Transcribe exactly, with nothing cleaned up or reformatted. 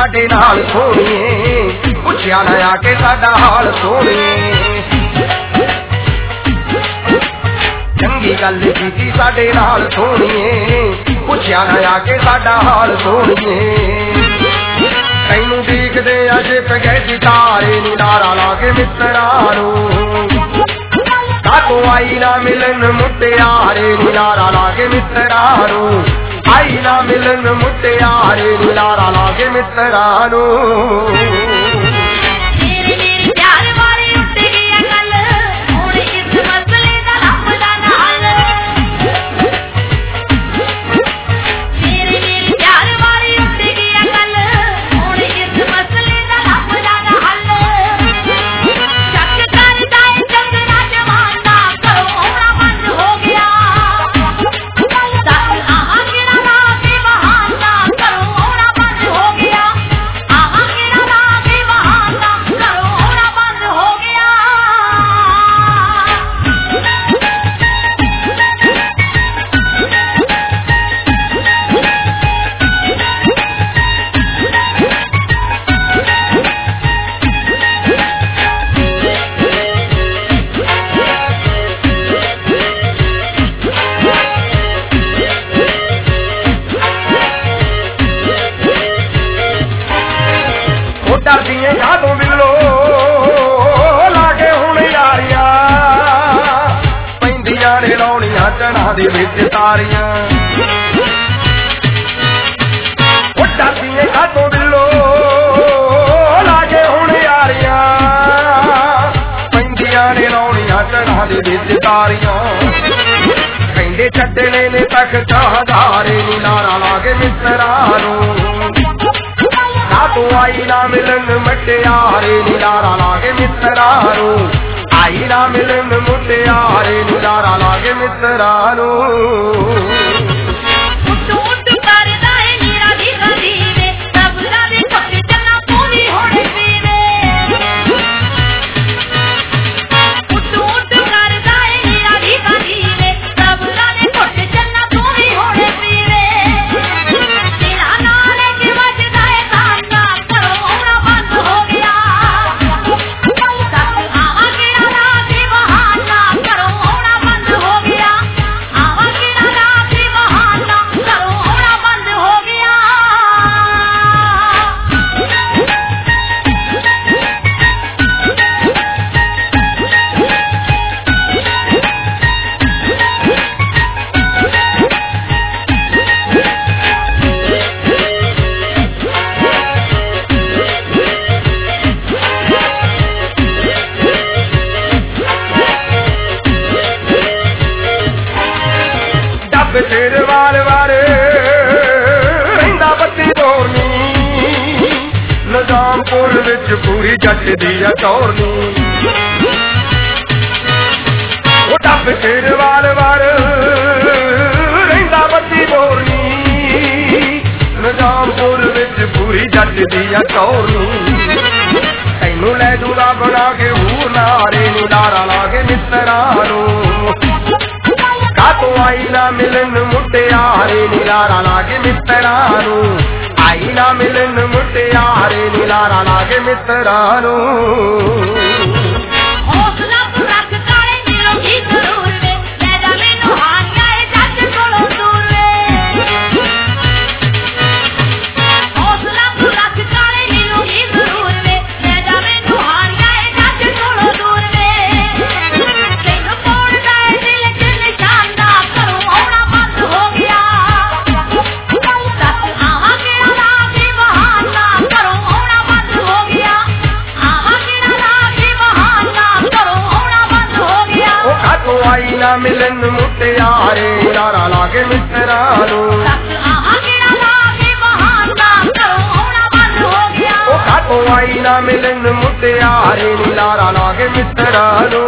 साडे नाल सोहणीए पुछया ना आके साडा हाल सोहणीए चंगी गल कीती साडे नाल सोहणीए पुछया ना आके साडा हाल सोहणीए तैनू देखदे अजे पगैती तारे नारा लाके मित्तरानू काको आई ना मिलन मुटियारे नारा लाके मित्तरानू आई ना मिलन मुटियारे नारा लाके मित्तरानू डरदिए यादों बिलो लागे हुण यारियां पैंदियां ने लाउणियां चढ़ा दे विच तारियां डरदिए यादों बिलो लागे हुण यारियां पैंदियां ने लाउणियां चढ़ा दे विच तारियां कहंदे छड्डने ने तक चाहदारे नी नारा लागे मित्तरानू तो आई ना मिलन मुटियारे नारा लागे मित्तरानू आई ना मिलन मुटियारे नारा लागे मित्तरानू तेरे वार वारे रहिंदा बत्ती तोरनी निजामपुर विच पूरी जट दी टोरनी ओ डब तेरे वार वार रहिंदा बत्ती तोरनी निजामपुर विच पूरी जट दी टोरनी तैनू लै दूला बना के हूर नारे नारा लागे मित्तरानू तो आई ना मिलन मुटियारे नारा लागे मित्तरानू आई ना मिलन मुटियारे नारा लागे मित्तरानू आई ना मिलन मुटियारे नारा लागे मित्तरानू आई ना मिलन मुटियारे नारा लागे मित्तरानू